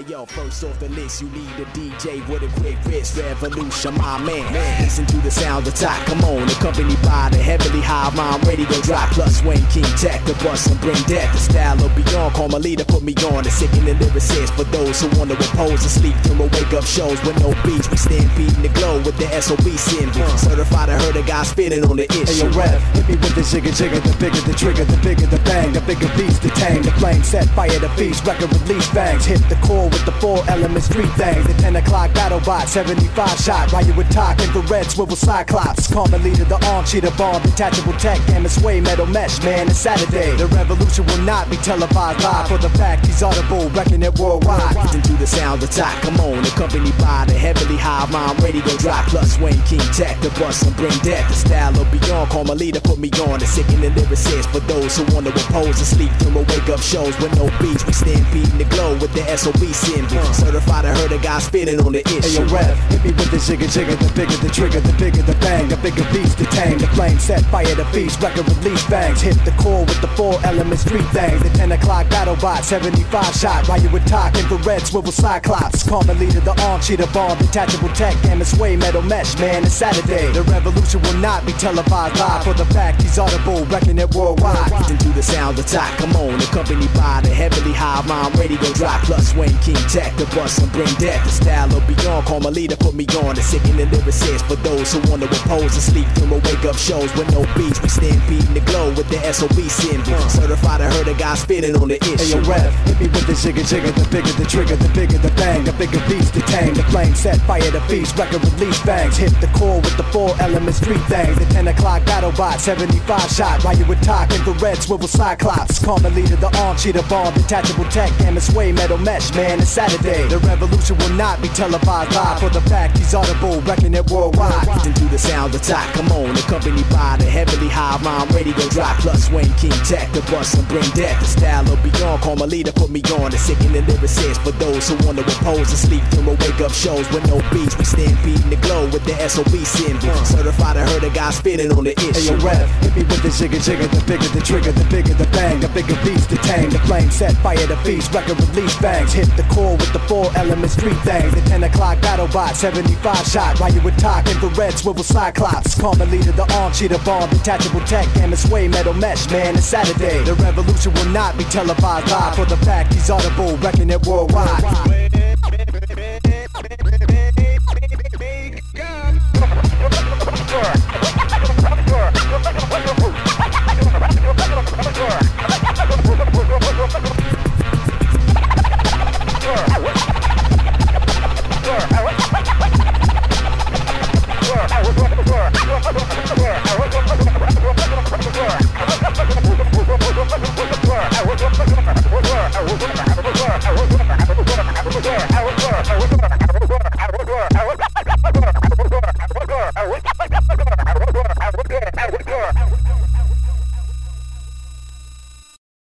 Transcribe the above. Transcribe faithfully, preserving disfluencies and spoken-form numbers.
Yo, first off the list, you need a D J with a quick wrist. Revolution, my man. man. Listen to the sound of top. Come on, accompanied by the heavily high mind ready to drop. Plus Wayne King Tech, the bust and bring death. The style of beyond, call my leader, put me on. The sickening lyricist for those who want to repose and sleep through my wake up shows with no beats. We stand beating the glow with the S O B symbol. Certified, I heard a guy spitting on the issue. Hey, yo, Rev, hit me with the jigger jigger. The bigger the trigger, the bigger the bang. The bigger beats, the tang, the flame set, fire the beast. Record release bangs, hit the core with the four elements, three things. The ten o'clock battle bot, seventy-five shot. While you would talk, infrared, swivel cyclops. Common leader, the arm cheater bomb, detachable tech, gamma sway, metal mesh, man, it's Saturday. The revolution will not be televised live. For the fact he's audible, wrecking it worldwide. Listen to the sound of top, come on, accompanied by the heavily high mind ready to drop. Plus Wayne King Tech, the bust and bring death. The style of beyond, call my leader, put me on. The sickening lyricist for those who want to repose and sleep through my wake up shows with no beats. We stand beating the glow with the S O B symbol. Certified, I heard a guy spitting on the issue. Hey, yo, Rev, hit me with the jigger jigger. The bigger the trigger, the bigger the bang. The bigger beast, the tang, the flame set, fire the beast. Record release bangs, hit the core with the four elements, three things. The ten o'clock battle bot, seventy-five shot. While you would talk, infrared, swivel cyclops. Common leader, the arm cheater bomb, detachable tech, gamma sway, metal mesh, man, it's Saturday. The revolution will not be televised live. For the fact he's audible, wrecking it worldwide. Listen to the sound of top, come on, accompanied by the heavily high mind ready to drop. Plus Wayne King Tech, the bust and bring death. The style of beyond, call my leader, put me on. The sickening lyricist for those who want to repose and sleep through my wake up shows with no beats. We stand beating the glow with the S O B symbol. Certified, I heard a guy spitting on the issue. Hey, yo, Rev, hit me with the jigger jigger. The bigger the trigger, the bigger the bang. The bigger beast, the tang, the flame set, fire the beast. Record release bangs, hit the core with the four elements, three things. The ten o'clock battle bot, seventy-five shot. While you would talk, infrared, swivel cyclops. Common leader, the arm cheater bomb, detachable tech, gamma sway, metal mesh, man, it's Saturday. The revolution will not be televised live. For the fact he's audible, wrecking it worldwide. Listen to the sound of top, come on, accompanied by the heavily high mind ready to drop. Plus Wayne King Tech, the bust and bring death. The style of beyond, call my leader, put me on. The sickening lyricist for those who want to repose and sleep through my wake up shows with no beats. We stand beating the glow with the S O B symbol. Certified, I heard a guy spitting on the issue. Hey, yo, Rev, hit me with the jigger jigger. The bigger the trigger, the bigger the bang. The bigger beast, the tang, the flame set, fire the beast. Record release bangs, hit the core with the four elements, three things. The ten o'clock battle bot, seventy-five shot. While you would talk, infrared, swivel cyclops. Common leader, the arm cheater bomb, detachable tech, gamma sway, metal mesh, man, it's Saturday. The revolution will not be televised live. For the fact he's audible, wrecking it worldwide.